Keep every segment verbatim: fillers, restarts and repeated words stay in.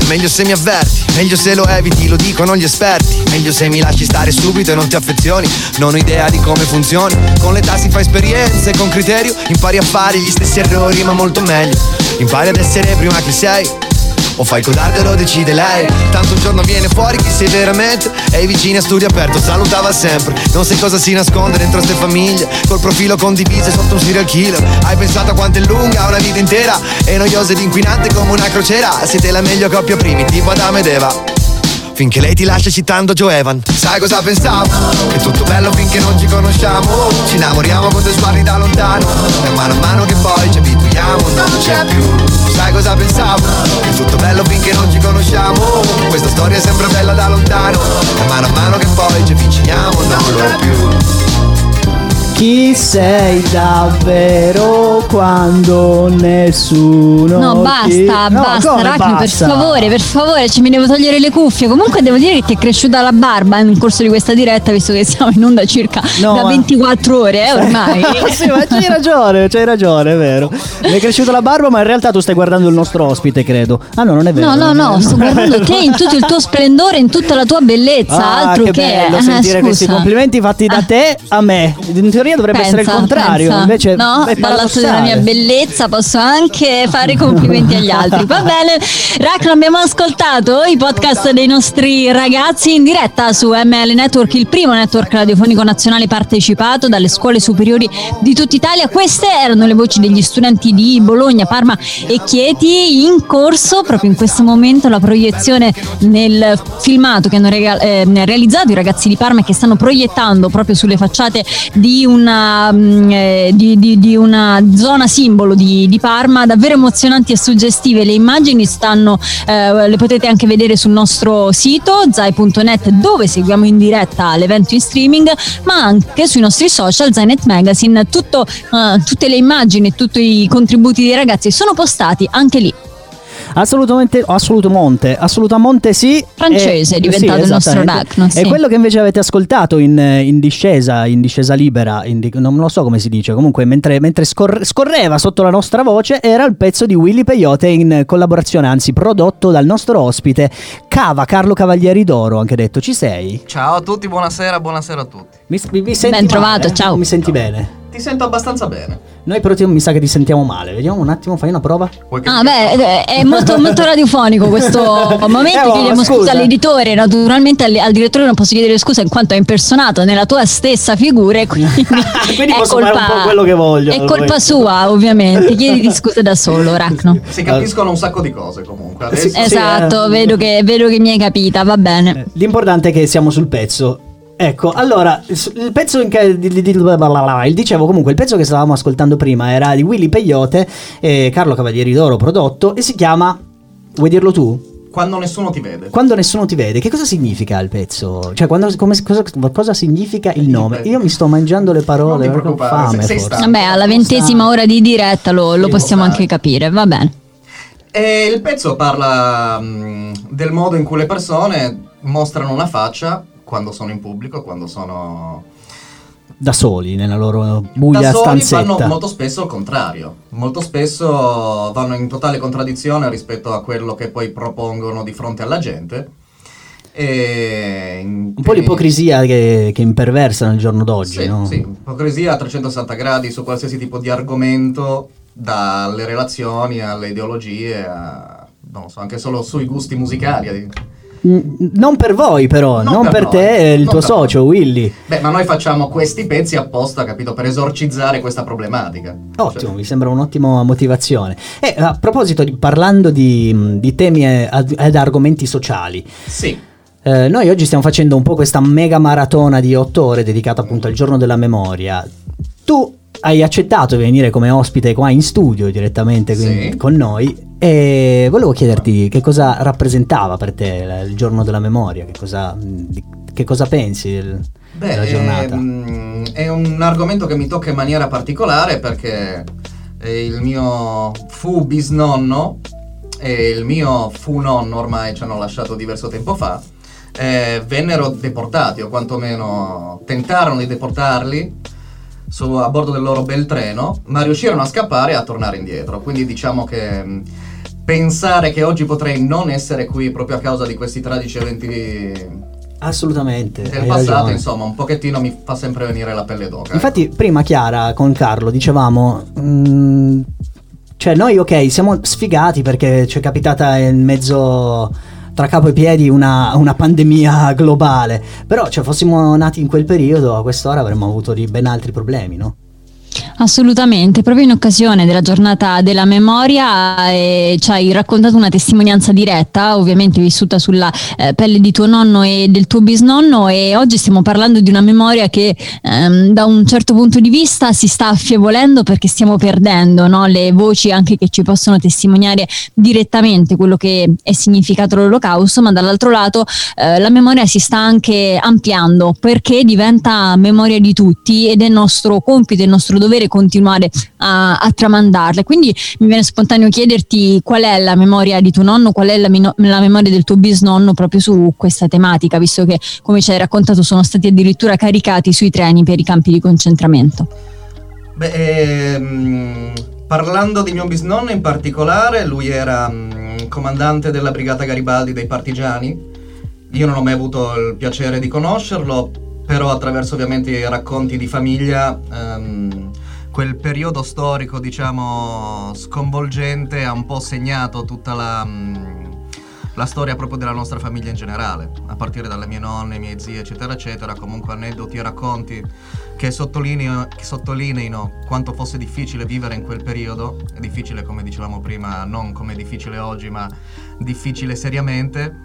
meglio se mi avverti, meglio se lo eviti, lo dicono gli esperti. Meglio se mi lasci stare subito e non ti affezioni. Non ho idea di come funzioni. Con l'età si fa esperienze, con criterio impari a fare gli stessi errori ma molto meglio. Impari ad essere prima che sei, o fai il codardo e lo decide lei. Tanto un giorno viene fuori chi sei veramente, e i vicini a studio aperto salutava sempre. Non sai cosa si nasconde dentro ste famiglie, col profilo condiviso sotto un serial killer. Hai pensato a quanto è lunga una vita intera, e noiosa ed inquinante come una crociera. Siete la meglio coppia primitiva Adamo ed Eva, finché lei ti lascia citando Joe Evan. Sai cosa pensavo? È tutto bello finché non ci conosciamo. Ci innamoriamo con due sguardi da lontano, e mano a mano che poi ci abituiamo non c'è più. Sai cosa pensavo? È tutto bello finché non ci conosciamo. Questa storia è sempre bella da lontano, e mano a mano che poi ci avviciniamo non lo più. Chi sei davvero quando nessuno No, basta, ti... basta, no, Rachno, per basta? favore, per favore, ci mi devo togliere le cuffie. Comunque devo dire che ti è cresciuta la barba nel corso di questa diretta, visto che siamo in onda circa No, da ma- ventiquattro ore, eh, ormai. Sì, ma c'hai ragione, c'hai ragione, è vero. Mi è cresciuta la barba, ma in realtà tu stai guardando il nostro ospite, credo. Ah no, non è vero. No, no, no, sto guardando te in tutto il tuo splendore, in tutta la tua bellezza, Ah, altro che che, bello eh, sentire scusa. questi complimenti fatti da te a me. In teoria dovrebbe essere il Pensa, contrario, pensa. invece no, è dall'alto della mia paradossale. bellezza posso anche fare complimenti agli altri. Va bene, Rachno, abbiamo ascoltato i podcast dei nostri ragazzi in diretta su M L Network, il primo network radiofonico nazionale partecipato dalle scuole superiori di tutta Italia. Queste erano le voci degli studenti di Bologna, Parma e Chieti. In corso proprio in questo momento la proiezione nel filmato che hanno rega- eh, realizzato i ragazzi di Parma, e che stanno proiettando proprio sulle facciate di una mh, eh, di, di, di una zona simbolo di, di Parma, davvero emozionanti e suggestive. Le immagini stanno eh, le potete anche vedere sul nostro sito zai punto net, dove seguiamo in diretta l'evento in streaming, ma anche sui nostri social Zainet Magazine. Tutto, eh, tutte le immagini e tutti i contributi dei ragazzi sono postati anche lì. Assolutamente, assolutamente, assolutamente sì. Francese è diventato sì, il nostro esattamente. Rachno, sì. E quello che invece avete ascoltato in, in discesa, in discesa libera, in di- non lo so come si dice, comunque mentre, mentre scor- scorreva sotto la nostra voce, era il pezzo di Willy Peyote in collaborazione, anzi prodotto dal nostro ospite Cava, Carlo Cavalieri d'Oro. Anche detto, ci sei? Ciao a tutti, buonasera, buonasera a tutti. Mi, mi, mi senti Ben trovato, male? ciao. Mi senti bene? Ti sento abbastanza bene. Noi però ti- mi sa che ti sentiamo male. Vediamo un attimo, fai una prova. Vuoi che Ah, ti- beh, è molto, molto radiofonico questo momento. Eh, oh, Chiediamo scusa. scusa all'editore, naturalmente al, al direttore non posso chiedere scusa in quanto è impersonato nella tua stessa figura, e quindi, Quindi è posso colpa, fare un po' quello che voglio. È colpa sua, ovviamente. Chiediti scusa da solo, Rachno. Si capiscono un sacco di cose comunque. Sì, Adesso Esatto, eh. vedo, che, vedo che mi hai capita, va bene. Eh, L'importante è che siamo sul pezzo. Ecco, allora, il pezzo in che di- di- di- il dicevo comunque, il pezzo che stavamo ascoltando prima era di Willy Peyote e Carlo Cavalieri d'Oro prodotto, e si chiama, vuoi dirlo tu? quando nessuno ti vede. Quando nessuno ti vede. Che cosa significa il pezzo? Cioè, quando, come, cosa, cosa significa il nome? Io mi sto mangiando le parole, Non ti ho preoccupare, fame, sei- sei forse. stanco. Vabbè, alla ventesima ora di diretta lo, lo Sì, possiamo lo sai. anche capire, va bene. E il pezzo parla mh, del modo in cui le persone mostrano una faccia quando sono in pubblico, quando sono Da soli, nella loro buia da soli, stanzetta. fanno molto spesso il contrario. Molto spesso vanno in totale contraddizione rispetto a quello che poi propongono di fronte alla gente. E in Un po' temi- l'ipocrisia che, che imperversa nel giorno d'oggi, Sì, no? sì, ipocrisia a trecentosessanta gradi su qualsiasi tipo di argomento, dalle relazioni alle ideologie, a, non lo so, anche solo sui gusti musicali. Mm, Non per voi però, non, Non per, per noi, te e il non tuo per socio Willy. Beh, ma noi facciamo questi pezzi apposta, capito, per esorcizzare questa problematica. Ottimo, Cioè, mi sembra un'ottima motivazione. E a proposito, di, parlando di, di temi e ad- ed argomenti sociali, sì, eh, noi oggi stiamo facendo un po' questa mega maratona di otto ore dedicata appunto al giorno della memoria. Tu hai accettato di venire come ospite qua in studio direttamente quindi, Sì. con noi, e volevo chiederti che cosa rappresentava per te il giorno della memoria, che cosa, di- che cosa pensi del- beh, della giornata. ehm, è un argomento che mi tocca in maniera particolare perché eh, il mio fu bisnonno e il mio fu nonno, ormai ci hanno lasciato diverso tempo fa, eh, vennero deportati, o quantomeno tentarono di deportarli su, a bordo del loro bel treno, ma riuscirono a scappare e a tornare indietro. Quindi diciamo che mh, pensare che oggi potrei non essere qui proprio a causa di questi tragici eventi Assolutamente. del hai passato, ragione. insomma, un pochettino mi fa sempre venire la pelle d'oca. Infatti, ecco. prima Chiara con Carlo dicevamo, mh, cioè noi ok, siamo sfigati perché ci è capitata in mezzo tra capo e piedi una, una pandemia globale, però cioè fossimo nati in quel periodo a quest'ora avremmo avuto di ben altri problemi, no? Assolutamente, proprio in occasione della giornata della memoria eh, ci hai raccontato una testimonianza diretta, ovviamente vissuta sulla eh, pelle di tuo nonno e del tuo bisnonno, e oggi stiamo parlando di una memoria che ehm, da un certo punto di vista si sta affievolendo perché stiamo perdendo, no? Le voci anche che ci possono testimoniare direttamente quello che è significato l'Olocausto, ma dall'altro lato eh, la memoria si sta anche ampliando perché diventa memoria di tutti ed è nostro compito, è nostro dovere continuare a, a tramandarle. Quindi mi viene spontaneo chiederti qual è la memoria di tuo nonno, qual è la, mino- la memoria del tuo bisnonno proprio su questa tematica, visto che, come ci hai raccontato, sono stati addirittura caricati sui treni per i campi di concentramento. Beh, ehm, parlando di mio bisnonno in particolare, lui era mh, comandante della brigata Garibaldi dei partigiani. Io non ho mai avuto il piacere di conoscerlo, però attraverso ovviamente i racconti di famiglia ehm, quel periodo storico, diciamo, sconvolgente ha un po' segnato tutta la, mh, la storia proprio della nostra famiglia in generale, a partire dalle mie nonne, i miei zii, eccetera, eccetera. Comunque aneddoti e racconti che sottolineino, che sottolineino quanto fosse difficile vivere in quel periodo. È difficile, come dicevamo prima, non come è difficile oggi, ma difficile seriamente.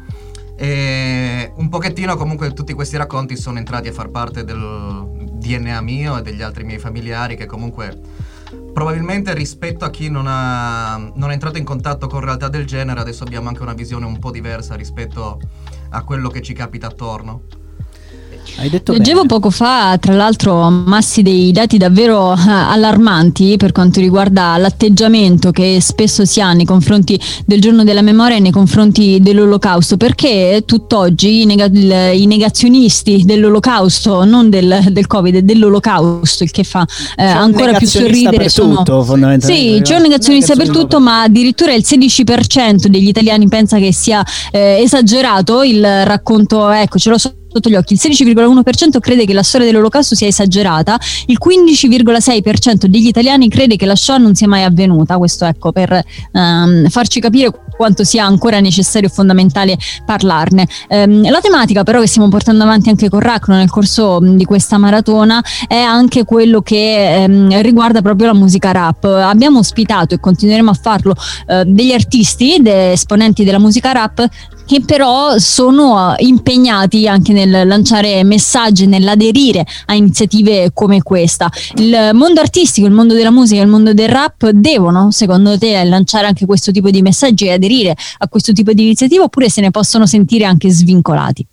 E un pochettino comunque tutti questi racconti sono entrati a far parte del D N A mio e degli altri miei familiari, che comunque probabilmente rispetto a chi non, ha, non è entrato in contatto con realtà del genere adesso abbiamo anche una visione un po' diversa rispetto a quello che ci capita attorno. Hai detto Leggevo bene. poco fa, tra l'altro, Massi, dei dati davvero eh, allarmanti per quanto riguarda l'atteggiamento che spesso si ha nei confronti del giorno della memoria e nei confronti dell'Olocausto, perché tutt'oggi i, nega- i negazionisti dell'Olocausto, non del, del Covid, dell'Olocausto, il che fa eh, ancora più sorridere, per sono... tutto, fondamentalmente. Sì, c'è un negazionista per tutto, ma addirittura il sedici per cento degli italiani pensa che sia eh, esagerato il racconto, ecco, ce lo so sotto gli occhi. Il sedici virgola uno per cento crede che la storia dell'Olocausto sia esagerata, il quindici virgola sei per cento degli italiani crede che la Shoah non sia mai avvenuta. Questo, ecco, per um, farci capire quanto sia ancora necessario e fondamentale parlarne. Um, la tematica però che stiamo portando avanti anche con Racno nel corso um, di questa maratona è anche quello che um, riguarda proprio la musica rap. Abbiamo ospitato e continueremo a farlo uh, degli artisti, dei esponenti della musica rap, che però sono impegnati anche nel lanciare messaggi, nell'aderire a iniziative come questa. Il mondo artistico, il mondo della musica, il mondo del rap devono, secondo te, lanciare anche questo tipo di messaggi e aderire a questo tipo di iniziative, oppure se ne possono sentire anche svincolati?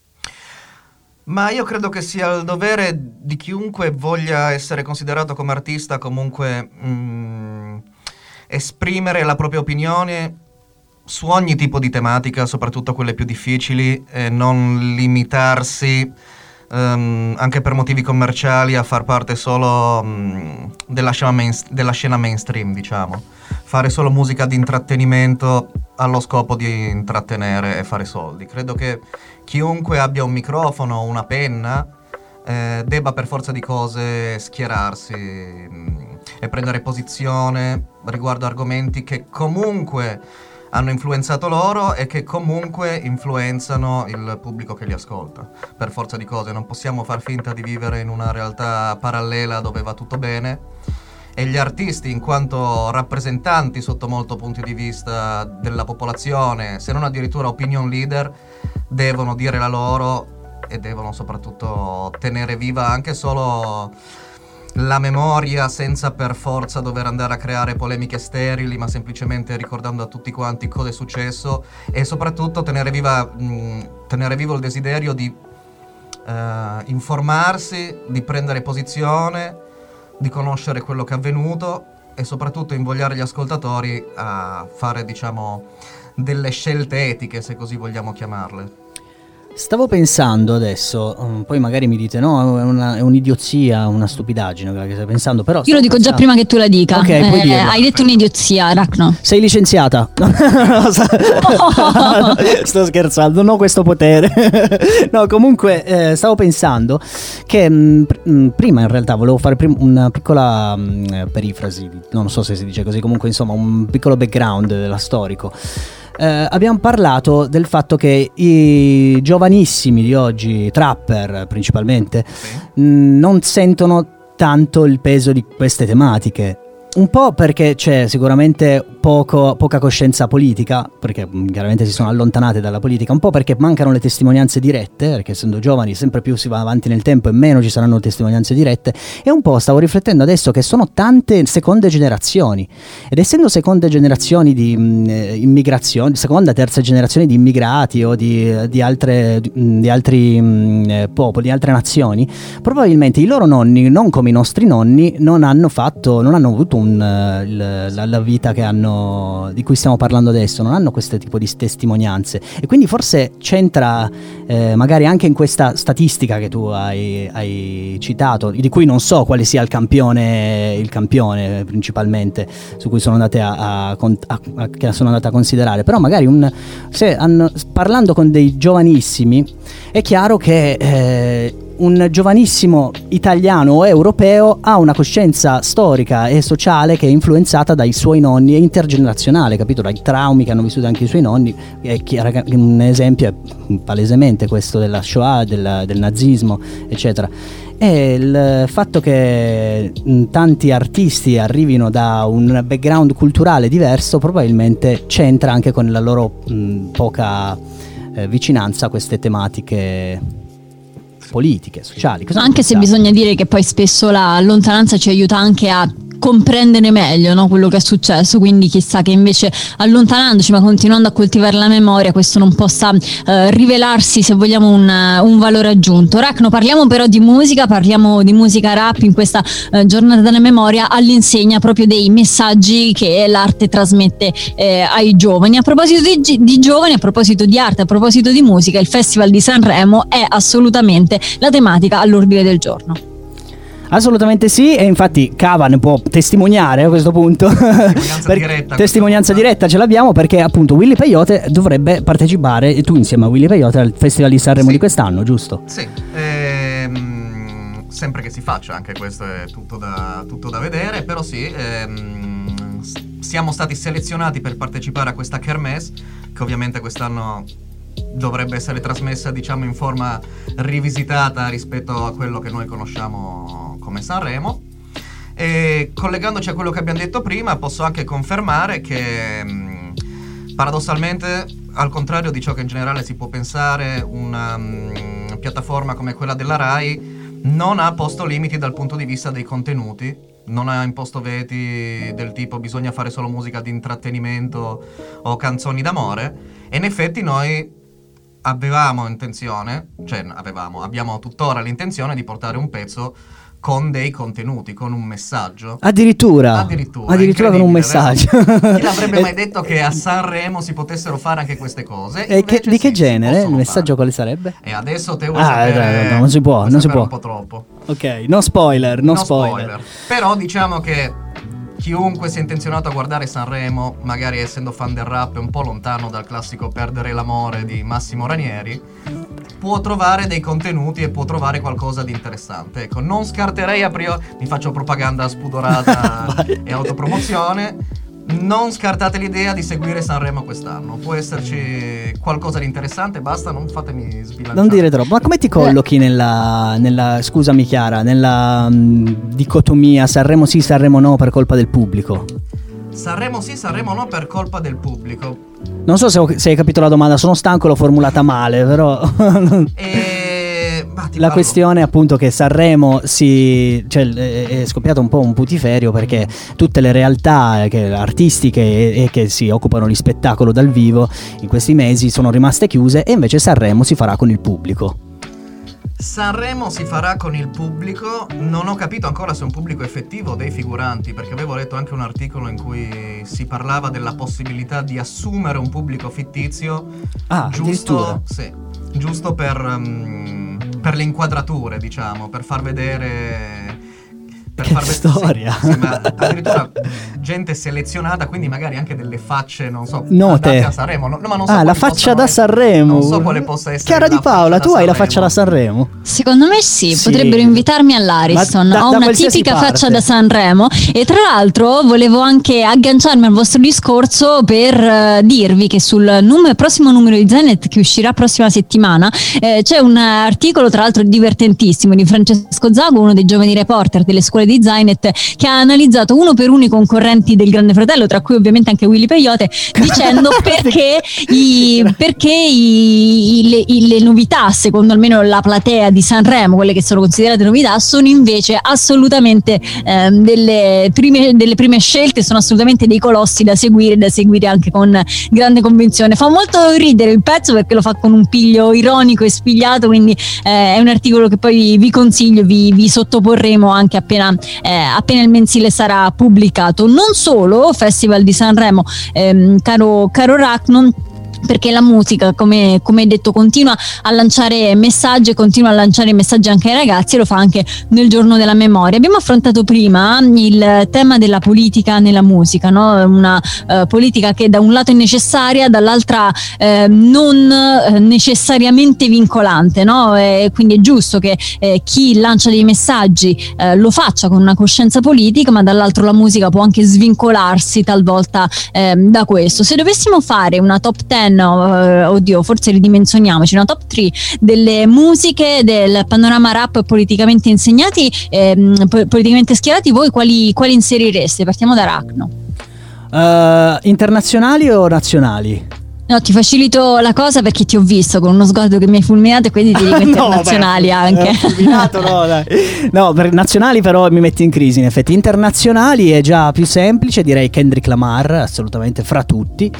Ma io credo che sia il dovere di chiunque voglia essere considerato come artista, comunque mh, esprimere la propria opinione su ogni tipo di tematica, soprattutto quelle più difficili, e non limitarsi um, anche per motivi commerciali a far parte solo um, della, scena main, della scena mainstream, diciamo. Fare solo musica di intrattenimento allo scopo di intrattenere e fare soldi. Credo che chiunque abbia un microfono o una penna eh, debba per forza di cose schierarsi mh, e prendere posizione riguardo argomenti che comunque hanno influenzato loro e che comunque influenzano il pubblico che li ascolta. Per forza di cose non possiamo far finta di vivere in una realtà parallela dove va tutto bene, e gli artisti, in quanto rappresentanti sotto molti punti di vista della popolazione, se non addirittura opinion leader, devono dire la loro e devono soprattutto tenere viva anche solo la memoria, senza per forza dover andare a creare polemiche sterili, ma semplicemente ricordando a tutti quanti cosa è successo, e soprattutto tenere viva mh, tenere vivo il desiderio di uh, informarsi, di prendere posizione, di conoscere quello che è avvenuto e soprattutto invogliare gli ascoltatori a fare, diciamo, delle scelte etiche, se così vogliamo chiamarle. Stavo pensando adesso, um, poi magari mi dite no, è, una, è un'idiozia, una stupidaggine quella che stai pensando, però... Io lo dico pensando... già prima che tu la dica. Ok, puoi eh, dirlo. Hai detto un'idiozia, Racno. Sei licenziata. Sto scherzando, non ho questo potere. No, comunque eh, stavo pensando che mh, mh, prima in realtà volevo fare prim- una piccola mh, perifrasi, non so se si dice così, comunque insomma un piccolo background della storico. Eh, abbiamo parlato del fatto che i giovanissimi di oggi, trapper principalmente, sì. mh, non sentono tanto il peso di queste tematiche. Un po' perché c'è sicuramente poco, poca coscienza politica, perché chiaramente si sono allontanate dalla politica, un po' perché mancano le testimonianze dirette, perché essendo giovani sempre più si va avanti nel tempo e meno ci saranno testimonianze dirette, e un po' stavo riflettendo adesso che sono tante seconde generazioni, ed essendo seconde generazioni di mh, immigrazione, seconda, terza generazione di immigrati o di, di, altre, di, di altri mh, popoli, di altre nazioni, probabilmente i loro nonni, non come i nostri nonni, non hanno fatto, non hanno avuto un La, la vita che hanno, di cui stiamo parlando adesso, non hanno questo tipo di testimonianze, e quindi forse c'entra eh, magari anche in questa statistica che tu hai, hai citato, di cui non so quale sia il campione il campione principalmente su cui sono andate a, a, a, a che sono andate a considerare, però magari un, se hanno, parlando con dei giovanissimi è chiaro che eh, un giovanissimo italiano o europeo ha una coscienza storica e sociale che è influenzata dai suoi nonni, è intergenerazionale, capito? Dai traumi che hanno vissuto anche i suoi nonni. È chiaro, un esempio è palesemente questo della Shoah, del, del nazismo, eccetera. E il fatto che tanti artisti arrivino da un background culturale diverso probabilmente c'entra anche con la loro mh, poca eh, vicinanza a queste tematiche politiche, sociali. Cosa anche se bisogna dire che poi spesso la lontananza ci aiuta anche a comprendere meglio, no, quello che è successo, quindi chissà che invece allontanandoci ma continuando a coltivare la memoria questo non possa eh, rivelarsi, se vogliamo, un, un valore aggiunto. Racno, parliamo però di musica, parliamo di musica rap in questa eh, giornata della memoria all'insegna proprio dei messaggi che l'arte trasmette eh, ai giovani. A proposito di, di giovani, a proposito di arte, a proposito di musica, il Festival di Sanremo è assolutamente la tematica all'ordine del giorno. Assolutamente sì, e infatti Cava ne può testimoniare a questo punto. Testimonianza diretta. Testimonianza diretta ce l'abbiamo, perché appunto Willy Peyote dovrebbe partecipare, e tu insieme a Willy Peyote, al Festival di Sanremo, sì, di quest'anno, giusto? Sì, ehm, sempre che si faccia, anche questo è tutto da, tutto da vedere, però sì, ehm, siamo stati selezionati per partecipare a questa kermesse, che ovviamente quest'anno dovrebbe essere trasmessa, diciamo, in forma rivisitata rispetto a quello che noi conosciamo come Sanremo. E collegandoci a quello che abbiamo detto prima, posso anche confermare che mh, paradossalmente, al contrario di ciò che in generale si può pensare, una mh, piattaforma come quella della Rai non ha posto limiti dal punto di vista dei contenuti, non ha imposto veti del tipo bisogna fare solo musica di intrattenimento o canzoni d'amore, e in effetti noi avevamo intenzione, cioè avevamo, abbiamo tuttora l'intenzione di portare un pezzo con dei contenuti, con un messaggio. Addirittura? Addirittura, Addirittura con un messaggio. Chi l'avrebbe mai detto che a Sanremo si potessero fare anche queste cose? E che, di che sì, genere? Il messaggio fare. Quale sarebbe? E adesso te vuoi ah, sapere, no, no, non si può, vuoi non si può. un po' troppo. Ok, no spoiler, no, no spoiler. spoiler. Però diciamo che chiunque sia intenzionato a guardare Sanremo, magari essendo fan del rap e un po' lontano dal classico Perdere l'amore di Massimo Ranieri, può trovare dei contenuti e può trovare qualcosa di interessante. Ecco, non scarterei a priori, mi faccio propaganda spudorata e autopromozione, non scartate l'idea di seguire Sanremo quest'anno. Può esserci qualcosa di interessante, basta, non fatemi sbilanciare. Non dire troppo. Ma come ti collochi nella, nella scusami Chiara, nella mh, dicotomia Sanremo sì, Sanremo no per colpa del pubblico? Sanremo sì, Sanremo no per colpa del pubblico. Non so se, ho, se hai capito la domanda, sono stanco, l'ho formulata male, però e... bah, la parlo. questione è appunto che Sanremo si, cioè, è scoppiato un po' un putiferio, perché tutte le realtà che, artistiche e, e che si occupano di spettacolo dal vivo in questi mesi sono rimaste chiuse, e invece Sanremo si farà con il pubblico. Sanremo si farà con il pubblico, non ho capito ancora se è un pubblico effettivo dei figuranti, perché avevo letto anche un articolo in cui si parlava della possibilità di assumere un pubblico fittizio. Ah, giusto? Sì. giusto per, um, per le inquadrature, diciamo, per far vedere... Per che far vedere, storia! Sì, sì, ma addirittura gente selezionata, quindi magari anche delle facce, non so, note a Sanremo. No, ma non so ah, la faccia da essere, Sanremo. Non so quale possa essere. Chiara Di Paola, tu hai la Sanremo. faccia da Sanremo? Secondo me sì, Sì. potrebbero invitarmi all'Ariston. Da- da Ho una qualsiasi tipica parte. faccia da Sanremo e tra l'altro volevo anche agganciarmi al vostro discorso per eh, dirvi che sul num- prossimo numero di Zenet, che uscirà prossima settimana, eh, c'è un articolo tra l'altro divertentissimo di Francesco Zago, uno dei giovani reporter delle scuole di Zenet, che ha analizzato uno per uno i concorrenti del Grande Fratello, tra cui ovviamente anche Willy Peyote, dicendo perché, i, perché i, i, le, i, le novità, secondo almeno la platea di Sanremo, quelle che sono considerate novità, sono invece assolutamente eh, delle, prime, delle prime scelte, sono assolutamente dei colossi da seguire, da seguire anche con grande convinzione. Fa molto ridere il pezzo perché lo fa con un piglio ironico e spigliato, quindi eh, è un articolo che poi vi consiglio, vi, vi sottoporremo anche appena, eh, appena il mensile sarà pubblicato. Non solo Festival di Sanremo, ehm, caro, caro Racnon, perché la musica, come, come detto, continua a lanciare messaggi, continua a lanciare messaggi anche ai ragazzi, e lo fa anche nel giorno della memoria. Abbiamo affrontato prima il tema della politica nella musica, no? Una uh, politica che da un lato è necessaria, dall'altra eh, non eh, necessariamente vincolante, no? E quindi è giusto che eh, chi lancia dei messaggi eh, lo faccia con una coscienza politica, ma dall'altro la musica può anche svincolarsi talvolta eh, da questo. Se dovessimo fare una top ten, no, eh, oddio, forse ridimensioniamoci, una top tre delle musiche del panorama rap politicamente insegnati, ehm, po- politicamente schierati, voi quali, quali inserireste? Partiamo da Racno. Uh, internazionali o nazionali? No, ti facilito la cosa perché ti ho visto con uno sguardo che mi hai fulminato e quindi ti dico internazionali no, beh, anche. eh, fulminato, no, dai. No, per nazionali però mi metti in crisi in effetti. Internazionali è già più semplice, direi Kendrick Lamar, assolutamente fra tutti.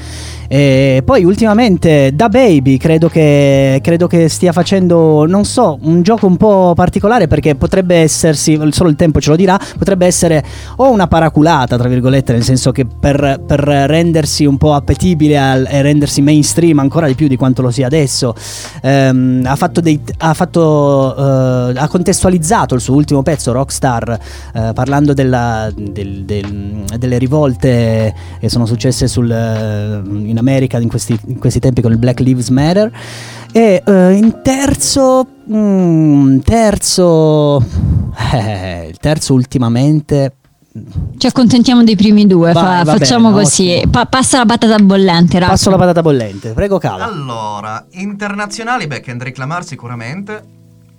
E poi ultimamente Da Baby credo che, credo che stia facendo, non so, un gioco un po' particolare, perché potrebbe essersi, solo il tempo ce lo dirà, potrebbe essere o una paraculata tra virgolette, nel senso che per, per rendersi un po' appetibile al, e rendersi mainstream ancora di più di quanto lo sia adesso, ehm, ha fatto dei ha fatto eh, ha contestualizzato il suo ultimo pezzo Rockstar, eh, parlando della, del, del, delle rivolte che sono successe sul in America in questi, in questi tempi con il Black Lives Matter. E uh, in terzo mm, terzo eh, il terzo ultimamente Ci accontentiamo dei primi due. Vai, fa, va facciamo bene, così. Pa- passa la patata bollente, Racco. passo la patata bollente, prego Cava. Allora, internazionali, beh, Kendrick Lamar sicuramente.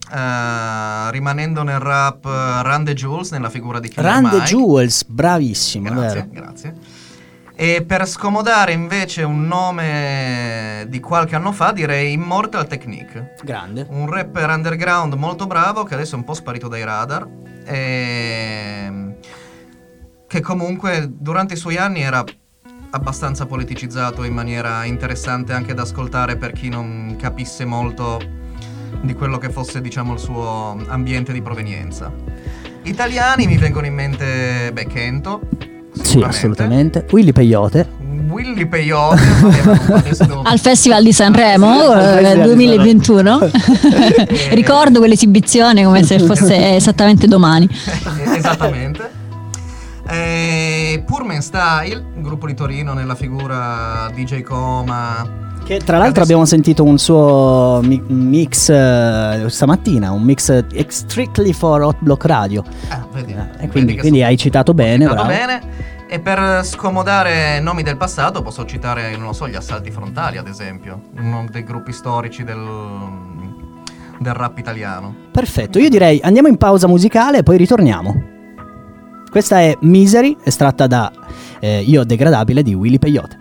Uh, rimanendo nel rap, uh, Run the Jewels nella figura di Killer Run the Mike. Jewels, bravissimo, Grazie, vero? grazie. E per scomodare invece un nome di qualche anno fa, direi Immortal Technique. Grande. Un rapper underground molto bravo che adesso è un po' sparito dai radar, e che comunque durante i suoi anni era abbastanza politicizzato in maniera interessante anche da ascoltare per chi non capisse molto di quello che fosse, diciamo, il suo ambiente di provenienza. Italiani mi vengono in mente, beh, Kento. Sì, assolutamente. Willy Peyote. Willy Peyote vabbè, devo... al Festival di Sanremo eh, duemilaventuno. Eh, Ricordo quell'esibizione come se fosse esattamente domani. Esattamente. Eh, Pullman Style, gruppo di Torino nella figura D J Coma. Che tra l'altro Adesso... abbiamo sentito un suo mi- mix uh, stamattina, un mix strictly for Hot Block Radio. Ah, vedi, Eh, vedi e quindi, che quindi so- hai citato bene, citato bravo. bene. E per scomodare nomi del passato posso citare, non lo so, gli Assalti Frontali ad esempio, uno dei gruppi storici del, del rap italiano. Perfetto, io direi andiamo in pausa musicale e poi ritorniamo. Questa è Misery, estratta da eh, Io Degradabile di Willy Peyote.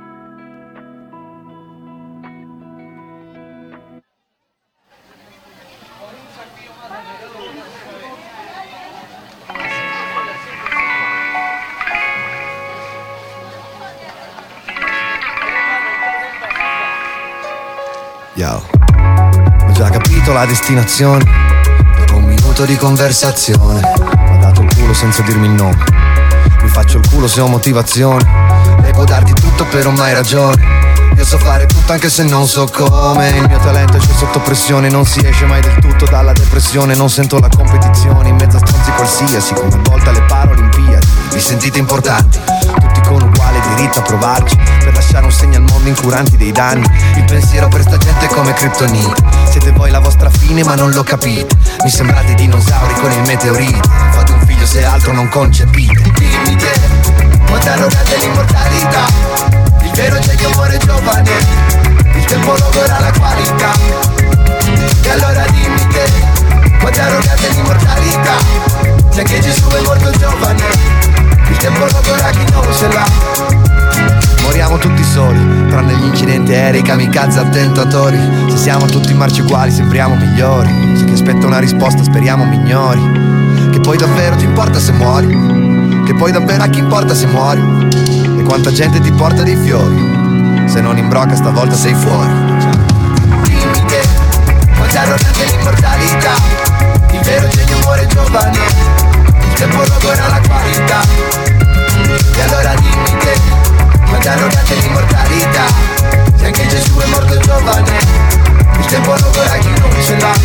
Yo, ho già capito la destinazione. Dopo un minuto di conversazione ho dato il culo senza dirmi il nome. Mi faccio il culo se ho motivazione. Lei può darti tutto però mai ragione. Io Io so fare tutto anche se non so come. Il mio talento esce sotto pressione, non si esce mai del tutto dalla depressione. Non sento la competizione in mezzo a stronzi qualsiasi, come volta le Paralimpiadi. Vi sentite importanti, tutti con uguale diritto a provarci, per lasciare un segno al mondo incuranti dei danni. Il pensiero per sta gente è come Kryptonite. Siete voi la vostra fine ma non lo capite. Mi sembrate dinosauri con il meteorite. Fate un figlio se altro non concepite. Dimmi te, quanto arrogante l'immortalità. Il vero genio muore giovane, il tempo logora la qualità. E allora dimmi te, quanto arrogante l'immortalità. Se anche Gesù è morto giovane, il tempo logora chi non ce l'ha. Moriamo tutti soli, tranne gli incidenti aerei, kamikaze, attentatori. Se siamo tutti marci uguali sembriamo migliori. Se chi aspetta una risposta speriamo migliori. Che poi davvero ti importa se muori? Che poi davvero a chi importa se muori? E quanta gente ti porta dei fiori? Se non imbroca stavolta sei fuori. Dimmi te, quanto arrogante l'immortalità. Il vero genio muore giovane, il tempo logora la qualità. E allora dimmi te, quanto arrogante l'immortalità. Se anche Gesù è morto giovane, il tempo logora chi non ce l'ha.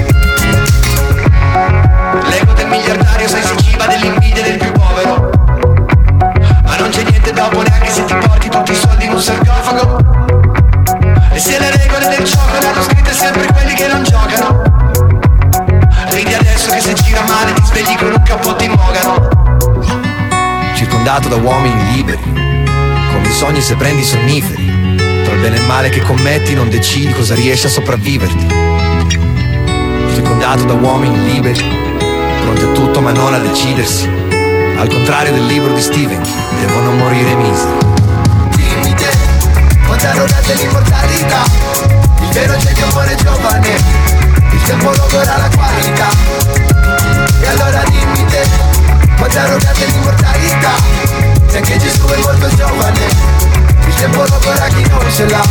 L'ego del miliardario sai si ciba dell'invidia del più povero. Ma non c'è niente dopo neanche se ti porti tutti i soldi in un sarcofago. E se le regole del gioco le hanno scritte sempre quelli che non giocano, ridi adesso che se gira male ti svegli con un cappotto in mogano. Circondato da uomini liberi, come i sogni se prendi sonniferi. Tra il bene e il male che commetti non decidi cosa riesce a sopravviverti. Circondato da uomini liberi, pronti a tutto ma non a decidersi. Al contrario del libro di Stephen King, devono morire miseri. Dimmi te, quanto arrogante l'immortalità. Il vero genio muore giovane, il tempo logora la qualità. E allora dimmi te, quanto arrogante l'immortalità. Se anche Gesù è morto giovane, il tempo logora chi non ce l'ha.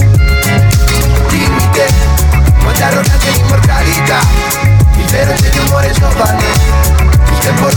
Dimmi te, quanto arrogante l'immortalità. Il vero genio muore giovane, il tempo